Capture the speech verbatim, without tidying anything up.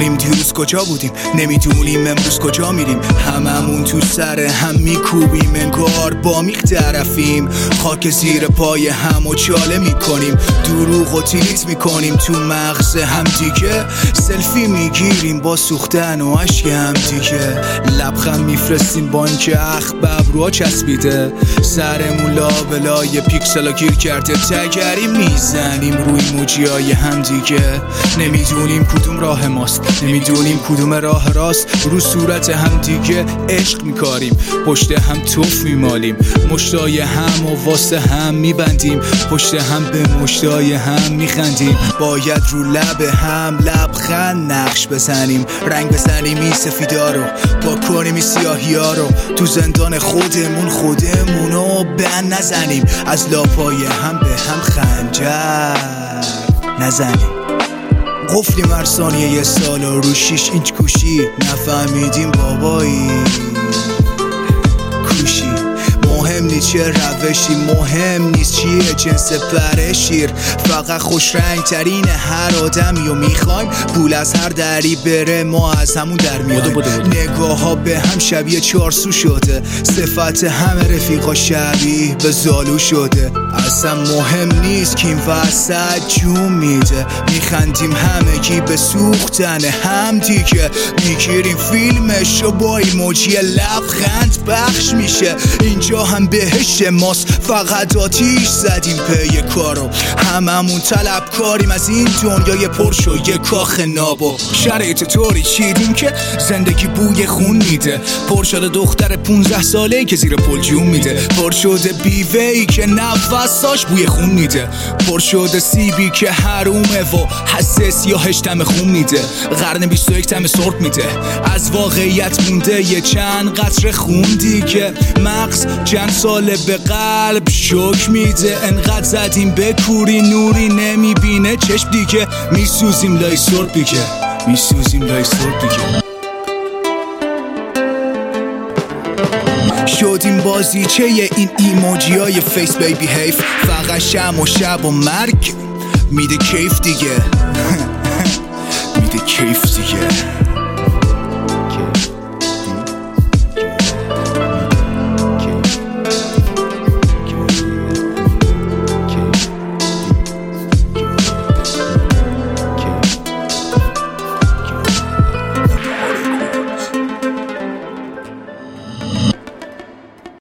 نمیدونیم دیروز کجا بودیم، نمیدونیم امروز کجا میریم. هممون تو سر هم میکوبیم، انگار با میخ طرفیم. خاک زیر پای هم و چاله میکنیم، دروغ و تیلیت میکنیم تو مغز هم دیگه. سلفی میگیریم با سوختن و عشق هم دیگه. لبخند میفرستیم با اینکه اخ ببروها چسبیده. سرمون لابلای پیکسلا گیر کرده، تگری میزنیم روی موجیای هم دیگه. نمیدونیم کدوم راه ماست، نمیدونیم کدوم راه راست. رو صورت هم دیگه عشق میکاریم، پشت هم توف میمالیم. مشتای هم و واسه هم میبندیم، پشت هم به مشتای هم میخندیم. باید رو لب هم لبخند نقش بزنیم، رنگ بزنیم این سفیدا رو، با کنیم این سیاهی ها رو. تو زندان خودمون خودمونو بند نزنیم، از لاپای هم به هم خنجر نزنیم. قفلیم هر ثانیه یه سال و رو شیش اینچ کوشی، نفهمیدیم بابایی کوشی. مهم نیست چه روشی، مهم نیست چیه جنس پر شیر. فقط خوش رنگ ترین هر آدمی و میخوایم پول از هر دری بره، ما از همون در میایم. نگاه ها به هم شبیه چارسو شده، صفت همه رفیقا شبیه به زالو شده. اصلا مهم نیست که این وسط جون میده، میخندیم همگی به سوختن هم دیگه. میگیریم فیلمش و با ایموجی لبخند پخش میشه. اینجا هم بهشت ماست، فقط آتیش زدیم پی کارو. هممون طلبکاریم از این دنیای پرش و یه کاخ نابو. شرایط طوری چیدیم که زندگی بوی خون میده. پر شده دختر پونزده ساله‌ای که زیر پل جون میده. پر شده بیوه‌ای که نفساش بوی خون میده. پر شده سیبی که حرومه و حس سیاهش دم خون میده. قرن بیست و یک دم سرد میده، از واقعیت مونده یه چند قطره خون دیگه. مغز چند ساله به قلب شوک میده. انقدر زدیم به کوری نوری نمیبینه چشم دیگه. میسوزیم لای سرد دیگه، میسوزیم لای سرد دیگه. شدیم بازیچه این ایموجی های فیس بیبی هیف. فقط شم و شب و مرگ میده کیف دیگه میده کیف دیگه.